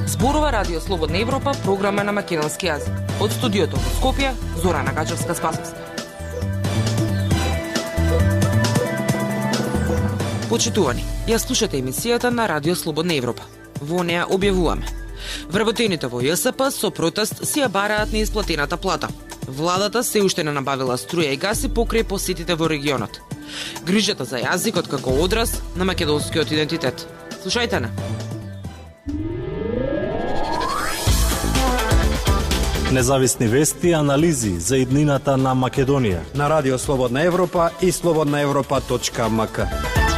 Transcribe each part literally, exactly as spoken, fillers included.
Зборува Радио Слободна Европа, програма на македонски јазик. Од студиото во Скопје, Зорана Гаџевска-Спасовска. Почитувани, ја слушате емисијата на Радио Слободна Европа. Во неа објавуваме: вработените во ЈСП со протест си ја бараат неисплатената плата. Владата се уште не набавила струја и гаси покрај посетите во регионот. Грижата за јазикот како одраз на македонскиот идентитет. Слушајте на. Независни вести и анализи за иднината на Македонија на Радио Слободна Европа и слободна европа точка ем ка.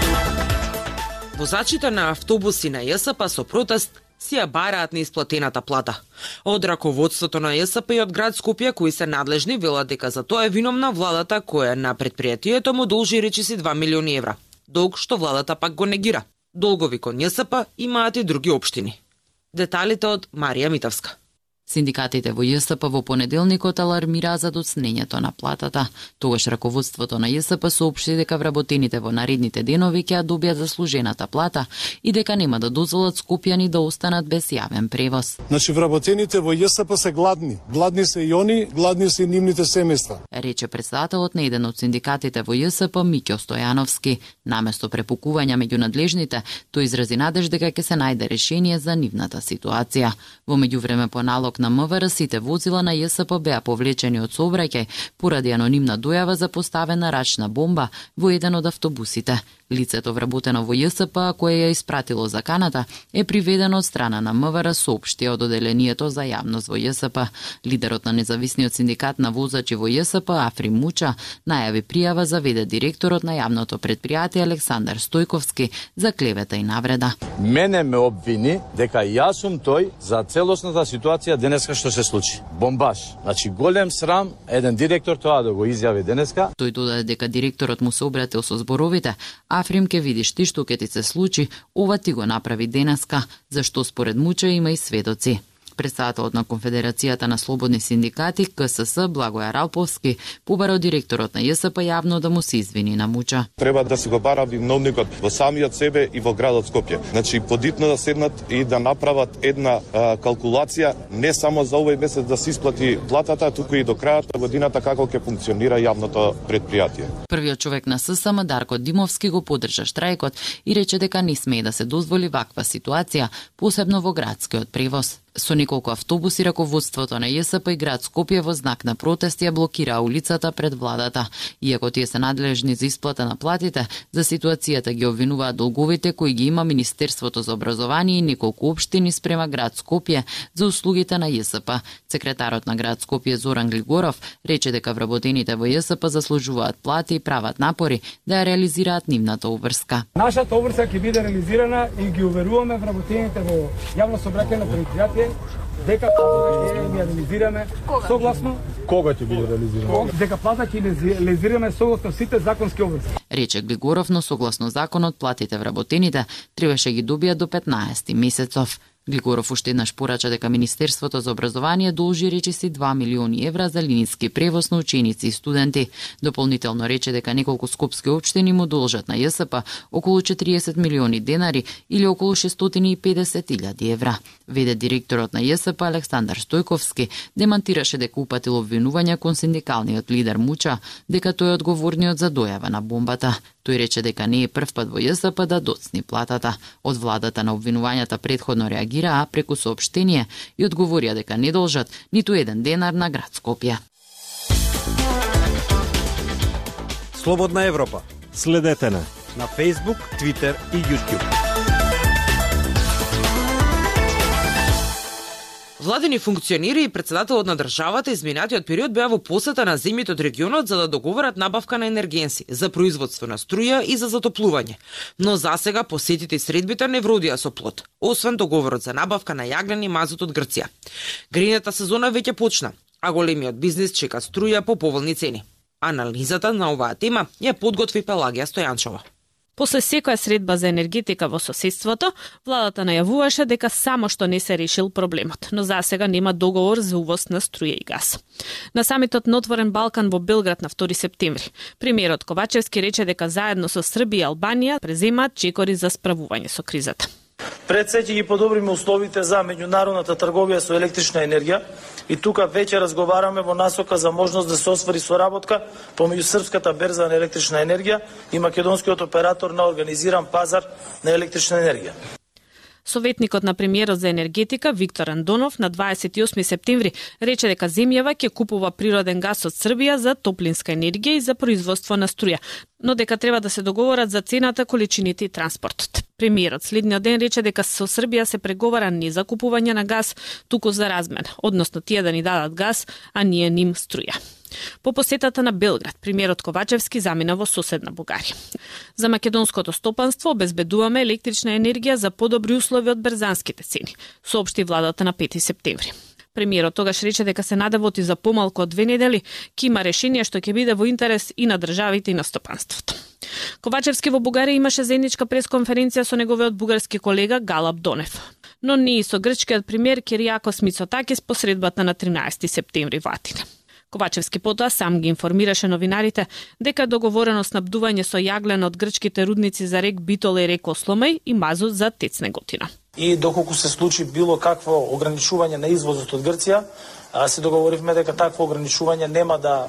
Возачите на автобуси на ЈСП со протест си ја бараат неисплатената плата. Од раководството на ЈСП и од град Скопје, кои се надлежни, велат дека за тоа е виновна владата која на предпријатието му должи речиси два милиони евра. Долг што владата пак го негира. Долгови кон ЈСП имаат и други општини. Деталите од Марија Митовска. Синдикатите во ЈСП во понеделникот алармираа за доцнењето на платата. Тогаш раководството на ЈСП соопшти дека вработените во наредните денови ќе ја добијат заслужената плата и дека нема да дозволат скопјани да останат без јавен превоз. Значи вработените во ЈСП се гладни. Гладни се и они, гладни се и нивните семејства. Рече претседателот на еден од синдикатите во ЈСП Миќо Стојановски. Наместо препукувања меѓу надлежните, тој изрази надеж дека ќе се најде решение за нивната ситуација. Во меѓувреме по налог на МВР сите возила на ЈСП беа повлечени од сообраќај поради анонимна дојава за поставена рачна бомба во еден од автобусите. Лицето вработено во ЈСП, кое ја испратило заканата, е приведено од страна на МВР, соопшти од оделението за јавност во ЈСП. Лидерот на независниот синдикат на возачи во ЈСП, Африм Муча, најави пријава за вд директорот на јавното предпријатие Александар Стојковски за клевета и навреда. Мене ме обвини дека јас сум тој за целосната ситуација денеска што се случи. Бомбаш. Значи голем срам еден директор тоа да го изјави денеска. Тој додаде дека директорот му се обратил со зборовите: Африм, ке видиш ти што ке ти се случи, ова ти го направи денеска, зашто според Муча има и сведоци. Претседателот на Конфедерацијата на слободни синдикати КСС Благоја Ралповски побара директорот на ЈСП јавно да му се извини на Муча. Треба да се го бара виновникот во самиот себе и во градот Скопје. Значи подитно да седнат и да направат една а, калкулација не само за овој месец да се исплати платата, туку и до крајот на годината како ќе функционира јавното предпријатие. Првиот човек на ССМ Дарко Димовски го поддржа штрајкот и рече дека не смее да се дозволи ваква ситуација, посебно во градскиот превоз. Со неколку автобуси раководството на ЈСП и град Скопје во знак на протест ја блокираа улицата пред владата. Иако тие се надлежни за исплата на платите, за ситуацијата ги обвинуваат долговите кои ги има Министерството за образование и неколку општини спрема град Скопје за услугите на ЈСП. Секретарот на град Скопје Зоран Глигоров рече дека вработените во ЈСП заслужуваат плати и прават напори да ја реализираат нивната обврска. Нашата обврска ќе биде реализирана и ги уверуваме вработените во јавно сообраќајно предпријатие дека плата ќе ја реализираме согласно Кога ќе биде реализирано? Дека плата ќе реализираме согласно сите законски обврски. Рече Глигоров, но согласно законот платите вработените требаше ги добијат до петнаесети месецов. Глигоров уште еднаш порача дека Министерството за образование должи речиси два милиони евра за линijski превоз на ученици и студенти. Дополнително рече дека неколку скопски општини му должат на ЈСП околу четириесет милиони денари или околу шестстотини и педесет илјади евра. Вд директорот на ЈСП Александар Стојковски демантираше дека упатил обвинувања кон синдикалниот лидер Муча дека тој е одговорниот за дојава на бомбата. Тој рече дека не е прв пат во ЈСП да доцни платата. Од владата на обвинувањата претходно реагираа преку соопштение и одговорија дека не должат ниту еден денар на град Скопје. Слободна Европа. Следете на на Facebook, Twitter и YouTube. Владени функционери и претседателот на државата изминатиот период беа во посета на земјите од регионот за да договорат набавка на енергенси за производство на струја и за затоплување. Но засега посетите и средбите не вродија со плод, освен договорот за набавка на јаглен и мазут од Грција. Грејната сезона веќе почна, а големиот бизнис чека струја по поволни цени. Анализата на оваа тема ја подготви Пелагија Стојанчова. После секоја средба за енергетика во соседството, владата најавуваше дека само што не се решил проблемот, но засега нема договор за увоз на струја и газ. На самитот на Отворен Балкан во Белград на втори септември, премиерот Ковачевски рече дека заедно со Србија и Албанија преземаат чекори за справување со кризата. Пред се ќе ги подобриме условите за меѓународната трговија со електрична енергија и тука веќе разговараме во насока за можност да се оствари соработка помеѓу Српската берза на електрична енергија и македонскиот оператор на организиран пазар на електрична енергија. Советникот на премиерот за енергетика Виктор Андонов на дваесет и осми септември рече дека земјава ќе купува природен газ од Србија за топлинска енергија и за производство на струја, но дека треба да се договорат за цената, количините и транспортот. Премиерот следниот ден рече дека со Србија се преговара не за купување на газ, туку за размен, односно тие да ни дадат газ, а ние ним струја. По посетата на Белград, премиерот Ковачевски замина во соседна Бугарија. За македонското стопанство обезбедуваме електрична енергија за подобри услови од берзанските цени, соопшти владата на пети септември. Премиерот тогаш рече дека се надевот и за помалку од две недели ќе има решение што ќе биде во интерес и на државите и на стопанството. Ковачевски во Бугарија имаше заедничка пресконференција со неговиот бугарски колега Галаб Донев, но не и со грчкиот премиер Кириакос Мицотакис по средбата на тринаесети септември во Атина. Ковачевски потоа сам ги информираше новинарите дека договорено снабдување со јаглен од грчките рудници за рек Битола и рек Осломеј и мазут за ТЕЦ Неготина. И доколку се случи било какво ограничување на извозот од Грција, се договоривме дека такво ограничување нема да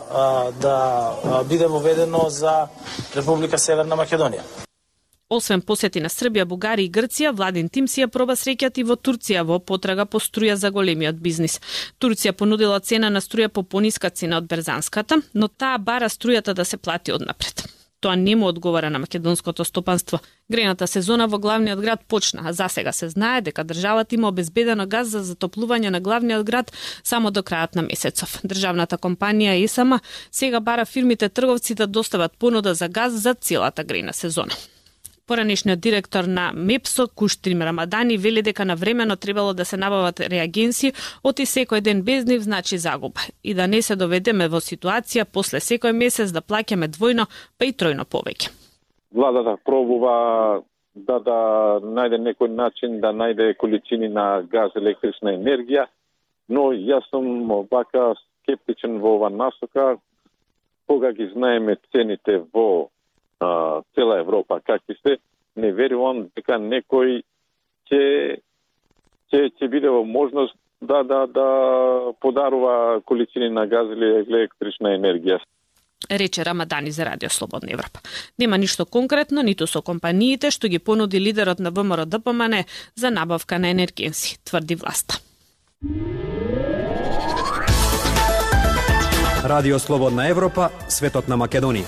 да биде воведено за Република Северна Македонија. Освен посети на Србија, Бугарија и Грција, владин тим си ја проба среќата и во Турција во потрага по струја за големиот бизнис. Турција понудила цена на струја по пониска цена од берзанската, но таа бара струјата да се плати однапред. Тоа не му одговара на македонското стопанство. Грејната сезона во главниот град почна, а засега се знае дека државата има обезбедено газ за затоплување на главниот град само до крајот на месецов. Државната компанија ЕСАМА сега бара фирмите трговци да достават понуда за газ за целата грејна сезона. Поранешниот директор на МЕПСО Куштрим Рамадани вели дека навремено требало да се набават реагенси, оти секој ден без нив значи загуба и да не се доведеме во ситуација после секој месец да плаќаме двојно, па и тројно повеќе. Владата пробува да да најде некој начин да најде количини на газ, електрична енергија, но јас сум вака скептичен во ова насока, кога ги знаеме цените во Uh, цела Европа какви се, не верувам дека некој ќе ќе ќе биде во можност да да да подарува количини на газ или електрична енергија. Рече Рамадани за Радио Слободна Европа. Нема ништо конкретно ниту со компаниите што ги понуди лидерот на ВМРО Д П М Н за набавка на енергенси, тврди власта. Радио Слободна Европа, светот на Македонија.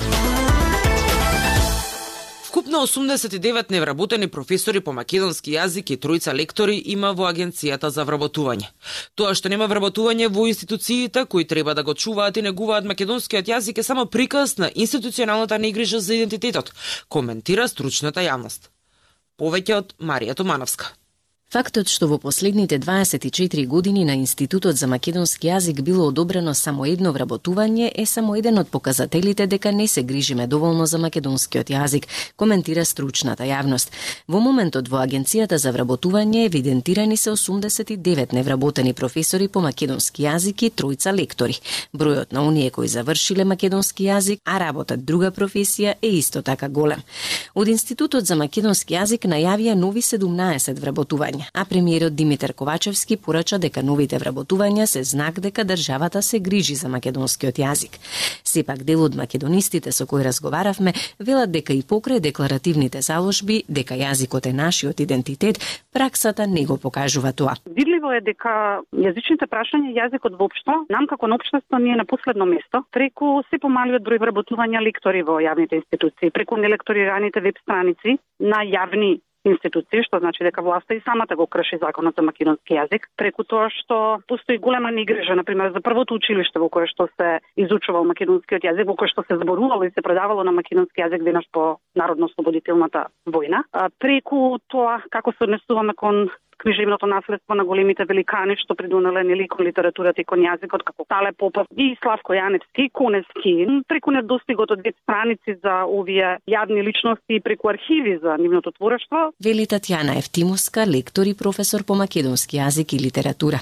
Вкупно осумдесет и девет невработени професори по македонски јазик и тројца лектори има во Агенцијата за вработување. Тоа што нема вработување во институциите кои треба да го чуваат и негуваат македонскиот јазик е само приказ на институционалната негрижа за идентитетот, коментира стручната јавност. Повеќе од Марија Томановска. Фактот што во последните дваесет и четири години на Институтот за македонски јазик било одобрено само едно вработување е само еден од показателите дека не се грижиме доволно за македонскиот јазик, коментира стручната јавност. Во моментот во Агенцијата за вработување евидентирани се осумдесет и девет невработени професори по македонски јазик и тројца лектори. Бројот на оние кои завршиле македонски јазик, а работат друга професија е исто така голем. Од Институтот за македонски јазик најавија нови седумнаесет вработувања, а премиерот Димитар Ковачевски порача дека новите вработувања се знак дека државата се грижи за македонскиот јазик. Сепак дел од македонистите со кои разговаравме велат дека и покрај декларативните заложби дека јазикот е нашиот идентитет, праксата не го покажува тоа. Видливо е дека јазичните прашања јазикот воопшто, нам како на општество ние на последно место, преку се помалиот број вработувања лектори во јавните институции, преку нелекторираните веб страници на јавни институции, што значи дека власта и самата го крши законот за македонски јазик, преку тоа што постои голема негрижа, например, за првото училиште во кое што се изучувал македонскиот јазик, во кое што се зборувало и се предавало на македонски јазик веднаш по народно-ослободителната војна, преку тоа како се однесуваме кон книжевното наследство на големите великани што придонеле нели кон литературата и кон јазикот, како Тале Попов и Славко Јаневски, Куневски, преку недостигот од веб страници за овие јавни личности и преку архиви за нивното творештво. Вели Татјана Евтимовска, лектор и професор по македонски јазик и литература.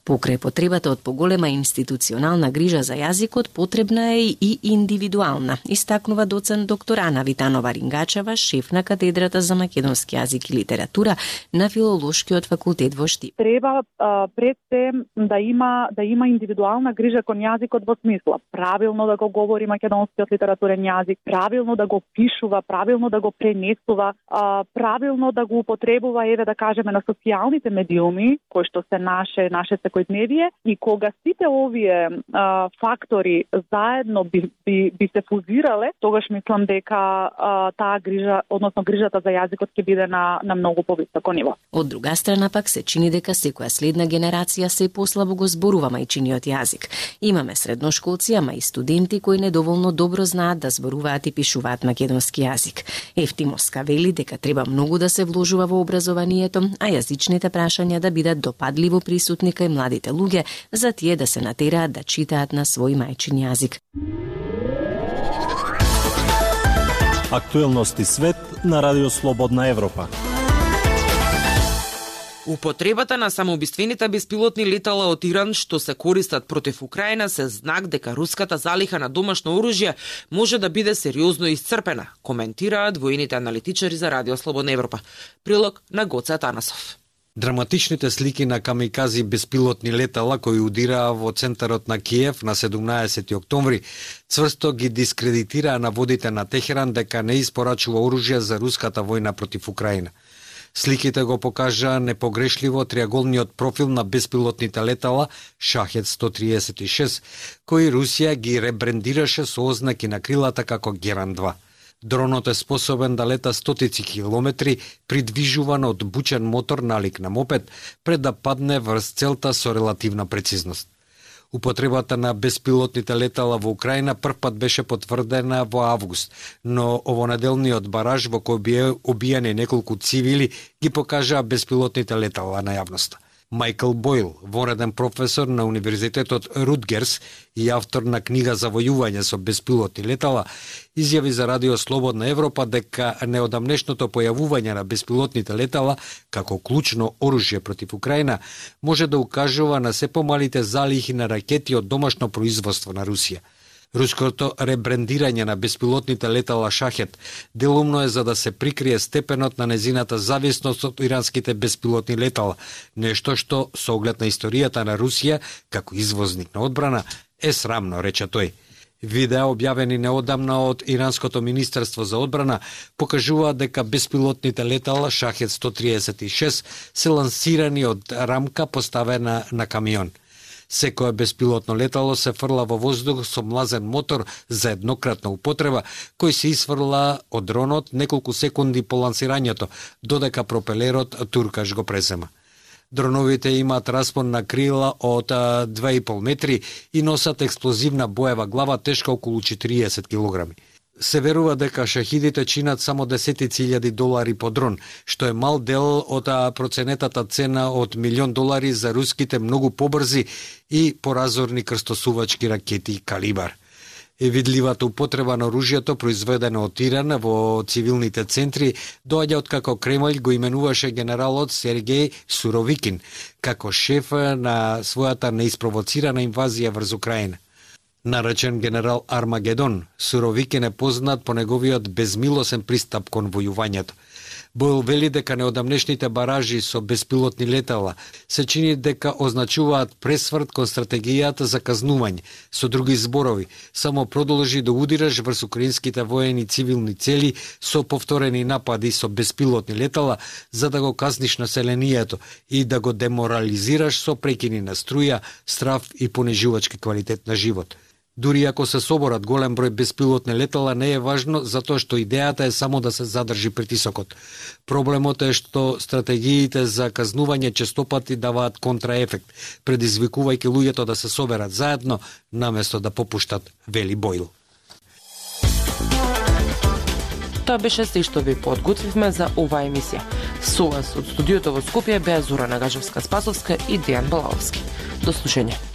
Покрај потребата од поголема институционална грижа за јазикот, потребна е и индивидуална, истакнува доцент доктор Ана Витанова-Рингачева, шеф на катедрата за македонски јазик и литература на Филолошкиот факултет во Штип. Треба а, пред се да има да има индивидуална грижа кон јазикот во смисла правилно да го говори македонскиот литературен јазик, правилно да го пишува, правилно да го пренесува, а, правилно да го употребува, еве да кажеме, на социјалните медиуми, кои што се наше наше секојдневие, и кога сите овие а, фактори заедно би, би, би се фузирале, тогаш мислам дека а, таа грижа, односно грижата за јазикот ќе биде на на многу повисоко ниво. Од друга страна пак се чини дека секоја следна генерација се послабо го зборува мајчиниот јазик. Имаме средношколци, ама и студенти кои недоволно добро знаат да зборуваат и пишуваат македонски јазик. Ефтимоска вели дека треба многу да се вложува во образованието, а јазичните прашања да бидат допадливо присутни кај младите луѓе, за тие да се натераат да читаат на свој мајчин јазик. Актуелности свет на Радио Слободна Европа. Употребата на самоубиствените беспилотни летала од Иран што се користат против Украина се знак дека руската залиха на домашно оружје може да биде сериозно исцрпена, коментираат воените аналитичари за Радио Слободна Европа. Прилог на Гоце Атанасов. Драматичните слики на камикази беспилотни летала кои удираа во центарот на Киев на седумнаесети октомври цврсто ги дискредитираа наводите на Техеран дека не испорачува оружје за руската војна против Украина. Сликите го покажаа непогрешливо триаголниот профил на беспилотните летала Шахед сто триесет и шест, кои Русија ги ребрендираше со ознаки на крилата како Геран два. Дронот е способен да лета стотици километри, придвижуван од бучен мотор налик на мопед, пред да падне врз целта со релативна прецизност. Употребата на беспилотните летала во Украина првпат беше потврдена во август, но овонеделниот бараж во кој бие убиени неколку цивили ги покажаа беспилотните летала на јавноста. Майкл Бойл, вореден професор на Универзитетот Рутгерс и автор на книга за војување со беспилотни летала, изјави за Радио Слободна Европа дека неодамнешното појавување на беспилотните летала како клучно оружје против Украина може да укажува на се помалите залихи на ракети од домашно производство на Русија. Руското ребрендирање на беспилотните летала Шахед делумно е за да се прикрие степенот на незината зависност од иранските беспилотни летала, нешто што со оглед на историјата на Русија како извозник на одбрана е срамно, рече тој. Видеа објавени неодамна од Иранското министерство за одбрана покажуваат дека беспилотните летала Шахед сто триесет и шест се лансирани од рамка поставена на камион. Секое беспилотно летало се фрла во воздух со млазен мотор за еднократна употреба, кој се исфрла од дронот неколку секунди по лансирањето, додека пропелерот туркаш го презема. Дроновите имаат распон на крила од две и пол метри и носат експлозивна боева глава тешка околу четириесет килограми. Се верува дека шахидите чинат само десетици илјади долари по дрон, што е мал дел од проценетата цена од милион долари за руските многу побрзи и поразорни крстосувачки ракети Калибар. Видливата употреба на оружјето произведено од Иран во цивилните центри доаѓа од како Кремљ го именуваше генералот Сергеј Суровикин како шеф на својата неиспровоцирана инвазија врз Украина. Наречен генерал Армагедон, Суровикин е познат по неговиот безмилосен пристап кон војувањето. Бойл вели дека неодамнешните баражи со беспилотни летала се чини дека означуваат пресврт кон стратегијата за казнување. Со други зборови, само продолжи да удираш врз украинските воени цивилни цели со повторени напади со беспилотни летала за да го казниш населението и да го деморализираш со прекини на струја, страв и понижувачки квалитет на живот. Дури ако се соборат голем број беспилотни летала, не е важно, затоа што идејата е само да се задржи притисокот. Проблемот е што стратегиите за казнување честопати даваат контраефект, предизвикувајќи луѓето да се соберат заедно, наместо да попуштат, вели Бойл. Тоа беше се што ви подготвивме за оваа емисија. Со вас од студиото во Скопје беа Зора Нагажевска-Спасовска и Дејан Балаовски. До слушање.